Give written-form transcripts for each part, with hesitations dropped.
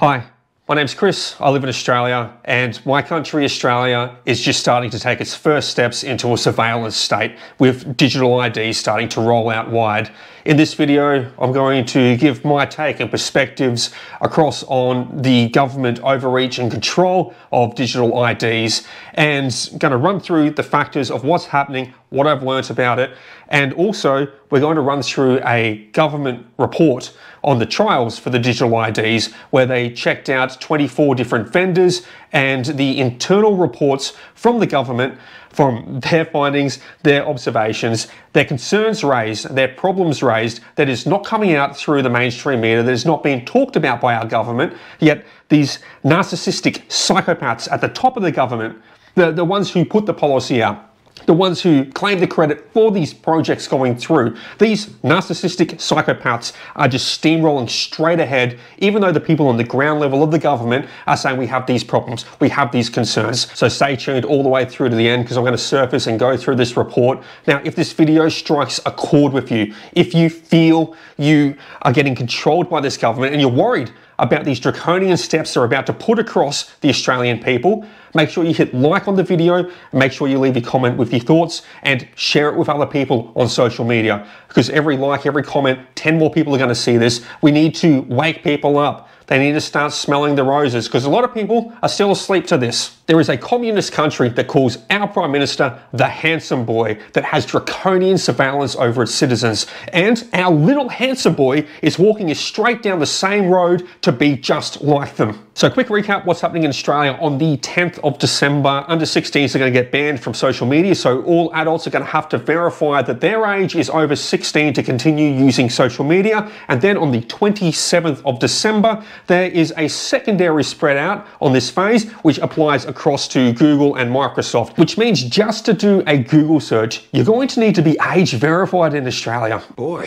Hi, my name's Chris. I live in Australia, and my country, Australia, is just starting to take its first steps into a surveillance state with digital ID starting to roll out wide. In this video, I'm going to give my take and perspectives across on the government overreach and control of digital IDs, and going to run through the factors of what's happening, what I've learnt about it, and also we're going to run through a government report on the trials for the digital IDs where they checked out 24 different vendors and the internal reports from the government, from their findings, their observations, their concerns raised, their problems raised that is not coming out through the mainstream media, that is not being talked about by our government, yet these narcissistic psychopaths at the top of the government, the ones who put the policy out, the ones who claim the credit for these projects going through, these narcissistic psychopaths are just steamrolling straight ahead, even though the people on the ground level of the government are saying we have these problems, we have these concerns. So stay tuned all the way through to the end, because I'm going to surface and go through this report. Now, if this video strikes a chord with you, if you feel you are getting controlled by this government and you're worried about these draconian steps they're about to put across the Australian people, make sure you hit like on the video, make sure you leave a comment with your thoughts, and share it with other people on social media. Because every like, every comment, 10 more people are going to see this. We need to wake people up. They need to start smelling the roses, because a lot of people are still asleep to this. There is a communist country that calls our Prime Minister the handsome boy, that has draconian surveillance over its citizens. And our little handsome boy is walking us straight down the same road to be just like them. So quick recap, what's happening in Australia on the 10th of December. Under 16s are going to get banned from social media, so all adults are going to have to verify that their age is over 16 to continue using social media. And then on the 27th of December, there is a secondary spread out on this phase, which applies across to Google and Microsoft, which means just to do a Google search, you're going to need to be age verified in Australia. Boy,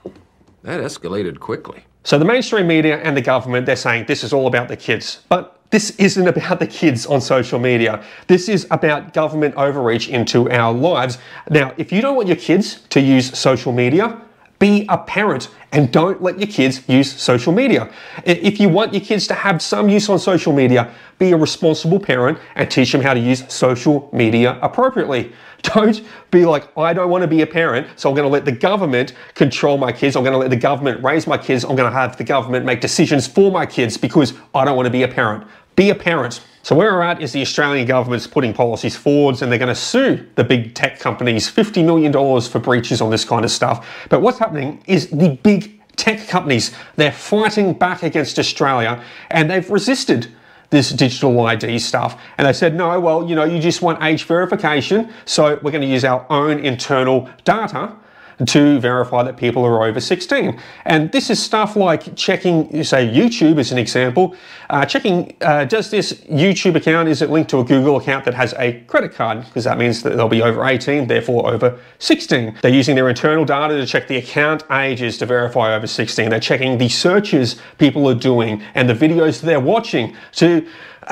that escalated quickly. So the mainstream media and the government, they're saying this is all about the kids, but this isn't about the kids on social media. This is about government overreach into our lives. Now, if you don't want your kids to use social media, be a parent and don't let your kids use social media. If you want your kids to have some use on social media, be a responsible parent and teach them how to use social media appropriately. Don't be like, I don't want to be a parent, so I'm going to let the government control my kids. I'm going to let the government raise my kids. I'm going to have the government make decisions for my kids because I don't want to be a parent. Be a parent. So where we're at is the Australian government's putting policies forwards, and they're going to sue the big tech companies $50 million for breaches on this kind of stuff. But what's happening is the big tech companies, they're fighting back against Australia, and they've resisted this digital ID stuff. And they said, no, well, you just want age verification, so we're going to use our own internal data to verify that people are over 16. And this is stuff like checking, say, YouTube as an example, checking, does this YouTube account, is it linked to a Google account that has a credit card? Because that means that they'll be over 18, therefore over 16. They're using their internal data to check the account ages to verify over 16. They're checking the searches people are doing and the videos they're watching to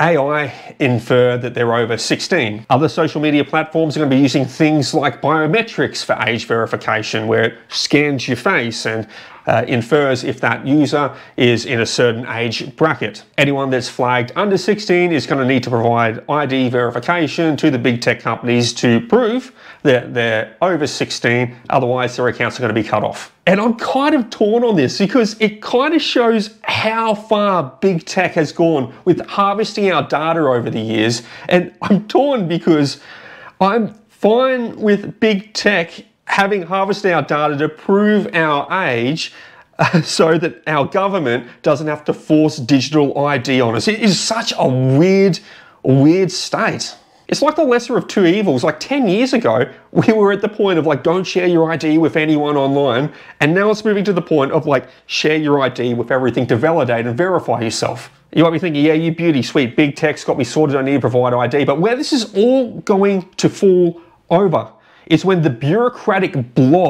AI infer that they're over 16. Other social media platforms are going to be using things like biometrics for age verification, where it scans your face and infers if that user is in a certain age bracket. Anyone that's flagged under 16 is going to need to provide ID verification to the big tech companies to prove that they're over 16, otherwise their accounts are going to be cut off. And I'm kind of torn on this because it kind of shows how far big tech has gone with harvesting our data over the years. And I'm torn because I'm fine with big tech having harvested our data to prove our age so that our government doesn't have to force digital ID on us. It is such a weird state. It's like the lesser of two evils. Like 10 years ago, we were at the point of like, don't share your ID with anyone online. And now it's moving to the point of like, share your ID with everything to validate and verify yourself. You might be thinking, yeah, you beauty, sweet, big tech's got me sorted, I need to provide ID. But where this is all going to fall over is when the bureaucratic blob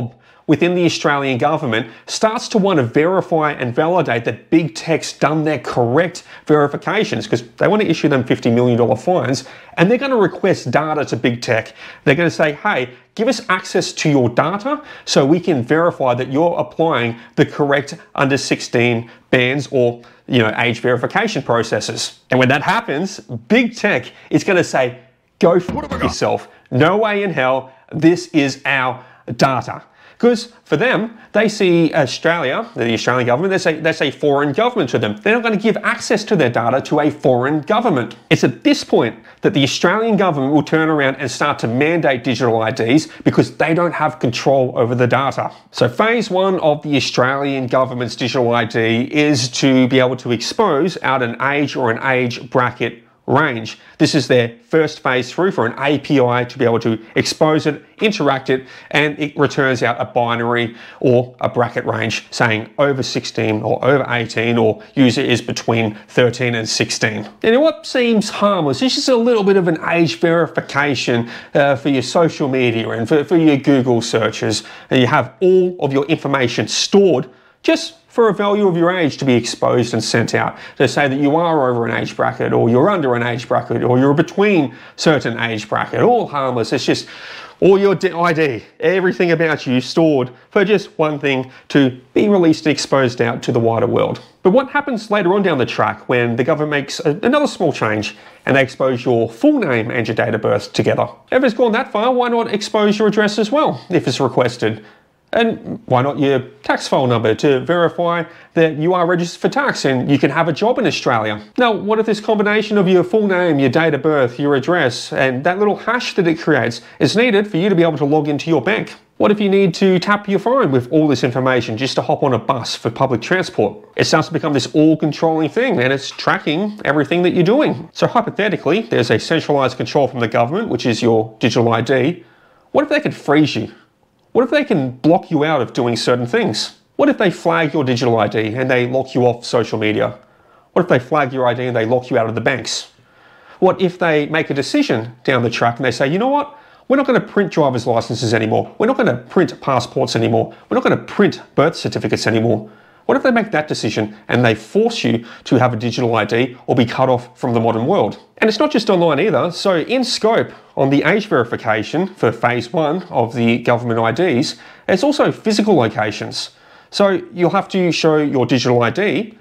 within the Australian government starts to want to verify and validate that big tech's done their correct verifications, because they want to issue them $50 million fines, and they're going to request data to big tech. They're going to say, hey, give us access to your data so we can verify that you're applying the correct under 16 bans or age verification processes. And when that happens, big tech is going to say, go for yourself. No way in hell. This is our data. Because for them, they see Australia, the Australian government, they say foreign government to them. They're not going to give access to their data to a foreign government. It's at this point that the Australian government will turn around and start to mandate digital IDs because they don't have control over the data. So phase one of the Australian government's digital ID is to be able to expose out an age or an age bracket range. This is their first phase through for an API to be able to expose it, interact it, and it returns out a binary or a bracket range saying over 16 or over 18 or user is between 13 and 16. And what seems harmless is just a little bit of an age verification for your social media and for your Google searches. And you have all of your information stored just for a value of your age to be exposed and sent out to say that you are over an age bracket or you're under an age bracket or you're between certain age bracket. All harmless. It's just all your ID, everything about you stored for just one thing to be released and exposed out to the wider world. But what happens later on down the track when the government makes another small change and they expose your full name and your date of birth together? If it's gone that far, why not expose your address as well if it's requested? And why not your tax file number to verify that you are registered for tax and you can have a job in Australia? Now, what if this combination of your full name, your date of birth, your address, and that little hash that it creates is needed for you to be able to log into your bank? What if you need to tap your phone with all this information just to hop on a bus for public transport? It starts to become this all-controlling thing and it's tracking everything that you're doing. So hypothetically, there's a centralized control from the government, which is your digital ID. What if they could freeze you? What if they can block you out of doing certain things? What if they flag your digital ID and they lock you off social media? What if they flag your ID and they lock you out of the banks? What if they make a decision down the track and they say, you know what? We're not going to print driver's licenses anymore. We're not going to print passports anymore. We're not going to print birth certificates anymore. What if they make that decision and they force you to have a digital ID or be cut off from the modern world? And it's not just online either. So in scope on the age verification for phase one of the government IDs, it's also physical locations. So you'll have to show your digital ID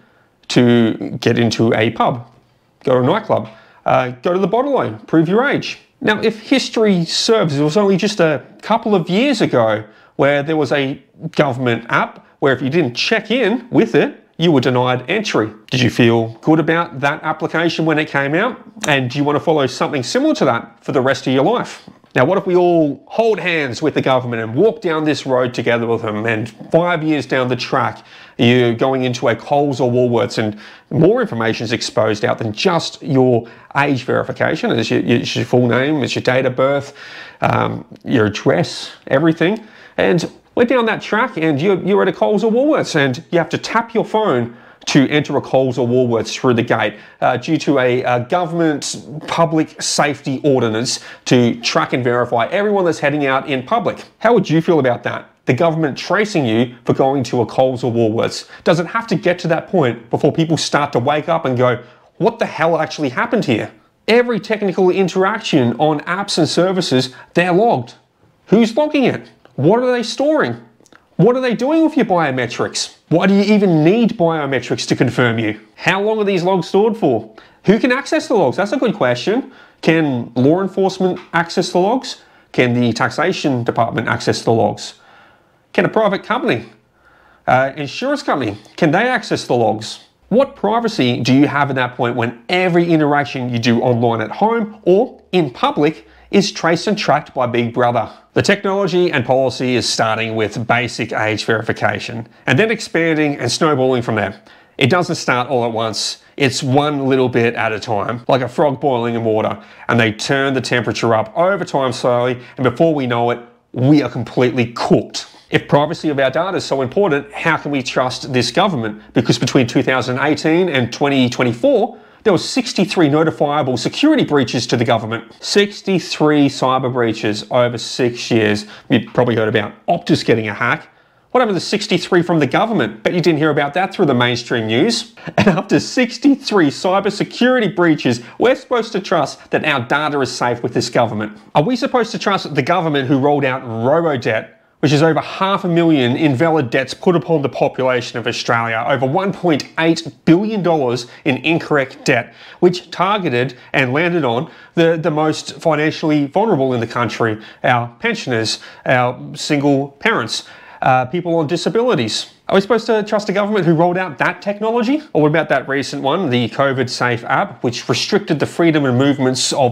to get into a pub, go to a nightclub, go to the bottle-o, prove your age. Now, if history serves, it was only just a couple of years ago where there was a government app where if you didn't check in with it, you were denied entry. Did you feel good about that application when it came out? And do you want to follow something similar to that for the rest of your life? Now, what if we all hold hands with the government and walk down this road together with them, and 5 years down the track, you're going into a Coles or Woolworths and more information is exposed out than just your age verification. It's your full name, it's your date of birth, your address, everything. And we're down that track and you're at a Coles or Woolworths and you have to tap your phone to enter a Coles or Woolworths through the gate due to a government public safety ordinance to track and verify everyone that's heading out in public. How would you feel about that? The government tracing you for going to a Coles or Woolworths. Does it have to get to that point before people start to wake up and go, what the hell actually happened here? Every technical interaction on apps and services, they're logged. Who's logging it? What are they storing? What are they doing with your biometrics? Why do you even need biometrics to confirm you? How long are these logs stored for? Who can access the logs? That's a good question. Can law enforcement access the logs? Can the taxation department access the logs? Can a private company, insurance company, can they access the logs? What privacy do you have at that point when every interaction you do online at home or in public is traced and tracked by Big Brother? The technology and policy is starting with basic age verification and then expanding and snowballing from there. It doesn't start all at once. It's one little bit at a time, like a frog boiling in water, and they turn the temperature up over time slowly, and before we know it, we are completely cooked. If privacy of our data is so important, how can we trust this government? Because between 2018 and 2024, there were 63 notifiable security breaches to the government. 63 cyber breaches over 6 years. You've probably heard about Optus getting a hack. What happened to 63 from the government? Bet you didn't hear about that through the mainstream news. And after 63 cybersecurity breaches, we're supposed to trust that our data is safe with this government. Are we supposed to trust the government who rolled out robo-debt, which is over 500,000 invalid debts put upon the population of Australia, over $1.8 billion in incorrect debt, which targeted and landed on the most financially vulnerable in the country, our pensioners, our single parents, people on disabilities. Are we supposed to trust a government who rolled out that technology? Or what about that recent one, the COVID Safe app, which restricted the freedom and movements of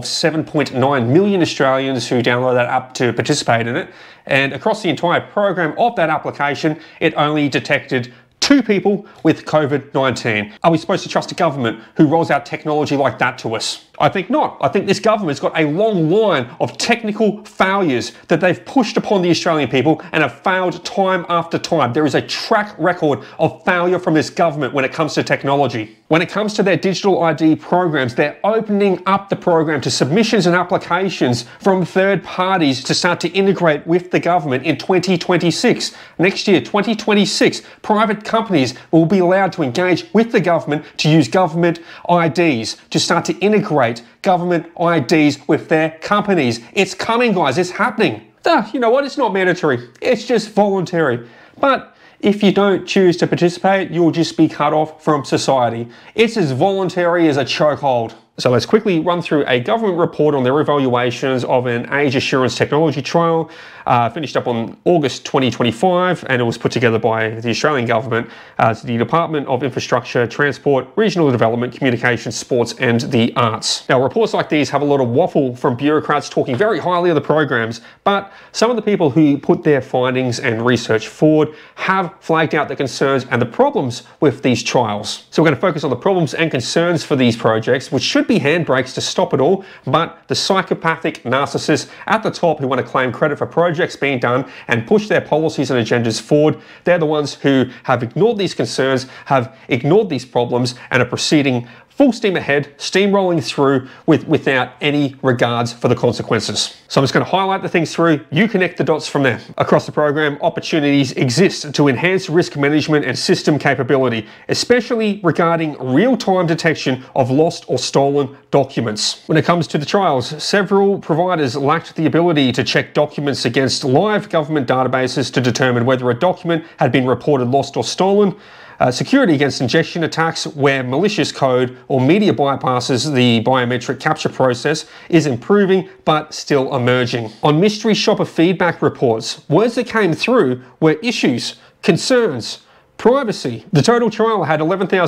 7.9 million Australians who download that app to participate in it? And across the entire program of that application, it only detected 2 people with COVID-19. Are we supposed to trust a government who rolls out technology like that to us? I think not. I think this government's got a long line of technical failures that they've pushed upon the Australian people and have failed time after time. There is a track record of failure from this government when it comes to technology. When it comes to their digital ID programs, they're opening up the program to submissions and applications from third parties to start to integrate with the government in 2026. Next year, 2026, private companies will be allowed to engage with the government to use government IDs to start to integrate government IDs with their companies. It's coming, guys. It's happening. You know what? It's not mandatory. It's just voluntary. But if you don't choose to participate, you'll just be cut off from society. It's as voluntary as a chokehold. So let's quickly run through a government report on their evaluations of an age assurance technology trial, finished up on August 2025, and it was put together by the Australian government, the Department of Infrastructure, Transport, Regional Development, Communications, Sports and the Arts. Now, reports like these have a lot of waffle from bureaucrats talking very highly of the programs, but some of the people who put their findings and research forward have flagged out the concerns and the problems with these trials. So we're going to focus on the problems and concerns for these projects, which should be handbrakes to stop it all, but the psychopathic narcissists at the top who want to claim credit for projects being done and push their policies and agendas forward, they're the ones who have ignored these concerns, have ignored these problems, and are proceeding full steam ahead, steamrolling through without any regards for the consequences. So I'm just going to highlight the things through, you connect the dots from there. Across the program, opportunities exist to enhance risk management and system capability, especially regarding real-time detection of lost or stolen documents. When it comes to the trials, several providers lacked the ability to check documents against live government databases to determine whether a document had been reported lost or stolen. Security against ingestion attacks where malicious code or media bypasses the biometric capture process is improving but still emerging. On mystery shopper feedback reports, words that came through were issues, concerns, privacy. The total trial had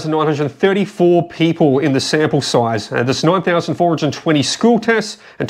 11,934 people in the sample size. That's 9,420 school tests and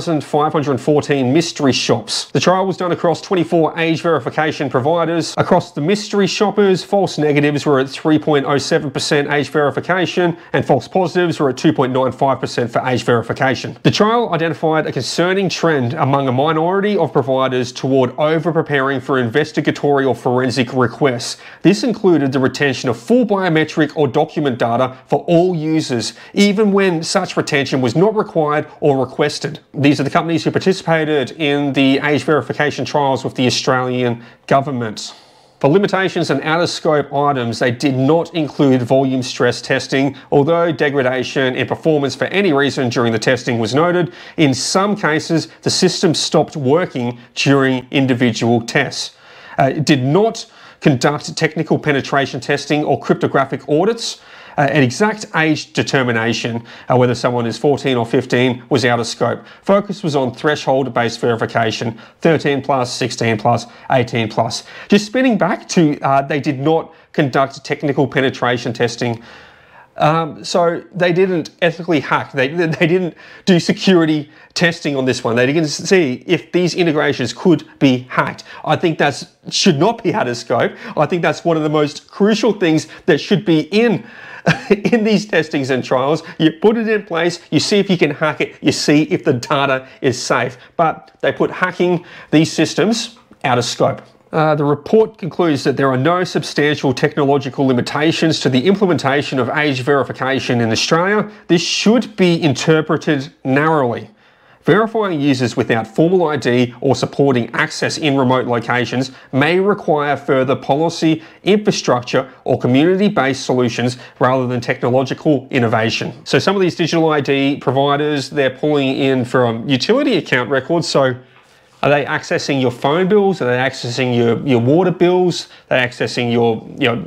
2,514 mystery shops. The trial was done across 24 age verification providers. Across the mystery shoppers, false negatives were at 3.07% age verification and false positives were at 2.95% for age verification. The trial identified a concerning trend among a minority of providers toward over-preparing for investigatory or forensic requests. This included the retention of full biometric or document data for all users, even when such retention was not required or requested. These are the companies who participated in the age verification trials with the Australian government. For limitations and out-of-scope items, they did not include volume stress testing, although degradation in performance for any reason during the testing was noted. In some cases, the system stopped working during individual tests. It did not conduct technical penetration testing or cryptographic audits. An exact age determination, whether someone is 14 or 15, was out of scope. Focus was on threshold-based verification, 13 plus, 16 plus, 18 plus. Just spinning back to they did not conduct technical penetration testing. So they didn't ethically hack. They didn't do security testing on this one. They didn't see if these integrations could be hacked. I think that should not be out of scope. I think that's one of the most crucial things that should be in these testings and trials. You put it in place, you see if you can hack it, you see if the data is safe. But they put hacking these systems out of scope. The report concludes that there are no substantial technological limitations to the implementation of age verification in Australia. This should be interpreted narrowly. Verifying users without formal ID or supporting access in remote locations may require further policy, infrastructure, or community-based solutions rather than technological innovation. So some of these digital ID providers, they're pulling in from utility account records. So are they accessing your phone bills? Are they accessing your water bills? Are they accessing your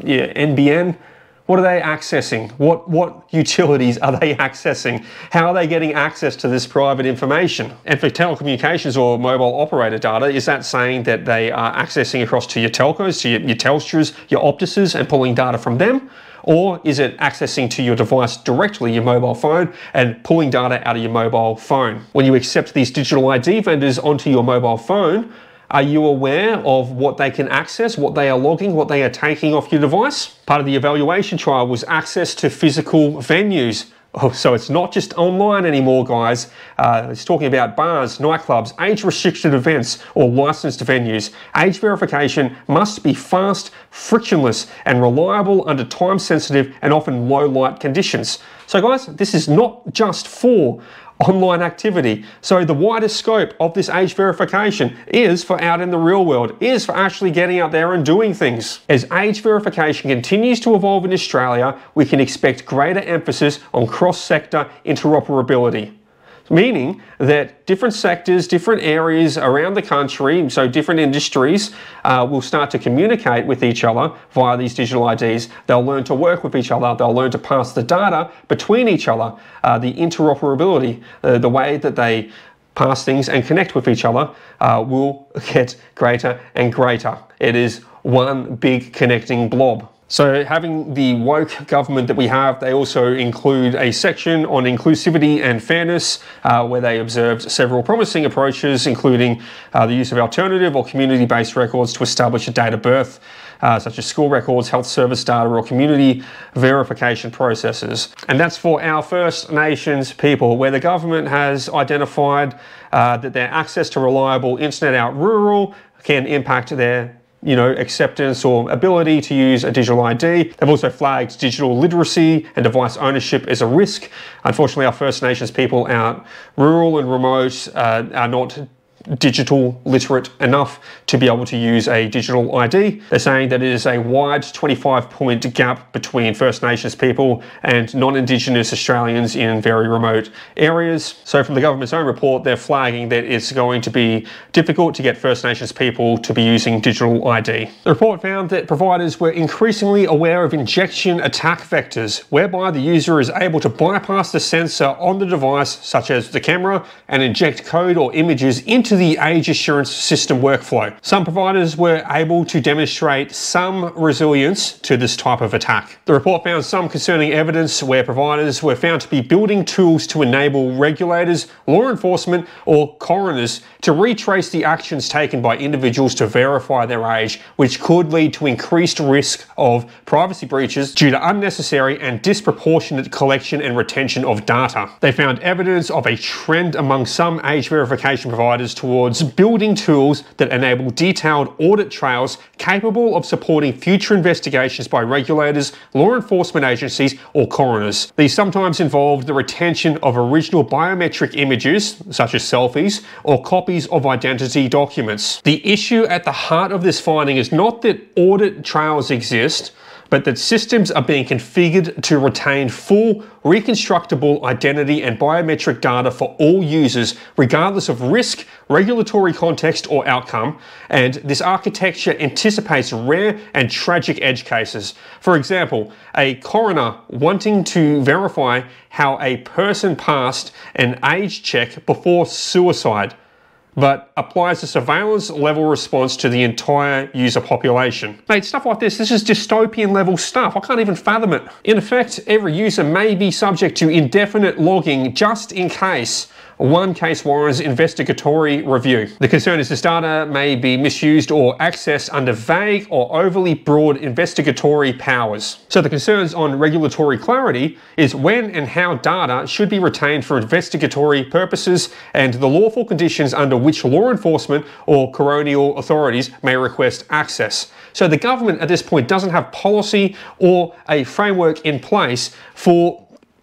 NBN? What are they accessing? What utilities are they accessing? How are they getting access to this private information? And for telecommunications or mobile operator data, is that saying that they are accessing across to your telcos, to your Telstras, your Optuses, and pulling data from them? Or is it accessing to your device directly, your mobile phone, and pulling data out of your mobile phone? When you accept these digital ID vendors onto your mobile phone, are you aware of what they can access, what they are logging, what they are taking off your device? Part of the evaluation trial was access to physical venues. Oh, so it's not just online anymore, guys. It's talking about bars, nightclubs, age-restricted events, or licensed venues. Age verification must be fast, frictionless, and reliable under time-sensitive and often low-light conditions. So guys, this is not just for online activity. So the wider scope of this age verification is for out in the real world, is for actually getting out there and doing things. As age verification continues to evolve in Australia, we can expect greater emphasis on cross-sector interoperability. Meaning that different sectors, different areas around the country, so different industries, will start to communicate with each other via these digital IDs. They'll learn to work with each other. They'll learn to pass the data between each other. The interoperability, the way that they pass things and connect with each other will get greater and greater. It is one big connecting blob. So having the woke government that we have, they also include a section on inclusivity and fairness, where they observed several promising approaches, including the use of alternative or community-based records to establish a date of birth, such as school records, health service data, or community verification processes. And that's for our First Nations people, where the government has identified that their access to reliable internet out rural can impact their acceptance or ability to use a digital ID. They've also flagged digital literacy and device ownership as a risk. Unfortunately, our First Nations people out rural and remote are not digital literate enough to be able to use a digital ID. They're saying that it is a wide 25-point gap between First Nations people and non-Indigenous Australians in very remote areas. So from the government's own report, they're flagging that it's going to be difficult to get First Nations people to be using digital ID. The report found that providers were increasingly aware of injection attack vectors, whereby the user is able to bypass the sensor on the device, such as the camera, and inject code or images into the age assurance system workflow. Some providers were able to demonstrate some resilience to this type of attack. The report found some concerning evidence where providers were found to be building tools to enable regulators, law enforcement, or coroners to retrace the actions taken by individuals to verify their age, which could lead to increased risk of privacy breaches due to unnecessary and disproportionate collection and retention of data. They found evidence of a trend among some age verification providers towards building tools that enable detailed audit trails capable of supporting future investigations by regulators, law enforcement agencies, or coroners. These sometimes involve the retention of original biometric images, such as selfies, or copies of identity documents. The issue at the heart of this finding is not that audit trails exist, but that systems are being configured to retain full, reconstructible identity and biometric data for all users, regardless of risk, regulatory context, or outcome. And this architecture anticipates rare and tragic edge cases. For example, a coroner wanting to verify how a person passed an age check before suicide, but applies a surveillance level response to the entire user population. Mate, stuff like this is dystopian level stuff. I can't even fathom it. In effect, every user may be subject to indefinite logging just in case one case warrants investigatory review. The concern is this data may be misused or accessed under vague or overly broad investigatory powers. So the concerns on regulatory clarity is when and how data should be retained for investigatory purposes and the lawful conditions under which law enforcement or coronial authorities may request access. So the government at this point doesn't have policy or a framework in place for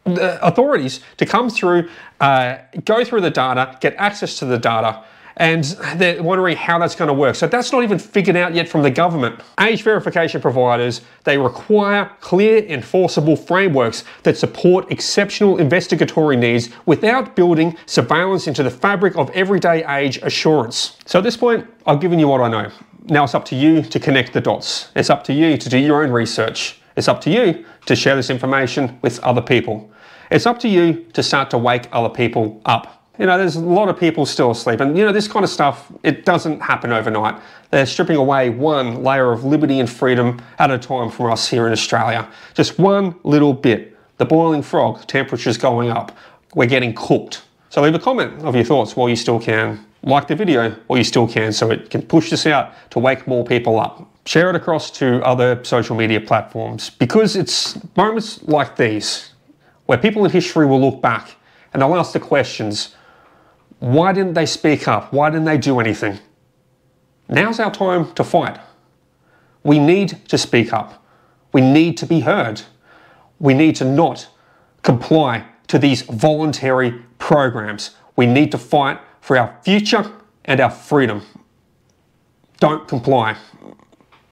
the authorities to come through, go through the data, get access to the data, and they're wondering how that's going to work. So that's not even figured out yet from the government. Age verification providers, they require clear, enforceable frameworks that support exceptional investigatory needs without building surveillance into the fabric of everyday age assurance. So at this point, I've given you what I know. Now it's up to you to connect the dots. It's up to you to do your own research. It's up to you to share this information with other people. It's up to you to start to wake other people up. You know, there's a lot of people still asleep, and you know, this kind of stuff, it doesn't happen overnight. They're stripping away one layer of liberty and freedom at a time from us here in Australia. Just one little bit. The boiling frog, temperature's going up. We're getting cooked. So leave a comment of your thoughts while you still can. Like the video while you still can, so it can push this out to wake more people up. Share it across to other social media platforms, because it's moments like these where people in history will look back and they'll ask the questions, why didn't they speak up? Why didn't they do anything? Now's our time to fight. We need to speak up. We need to be heard. We need to not comply to these voluntary programs. We need to fight for our future and our freedom. Don't comply.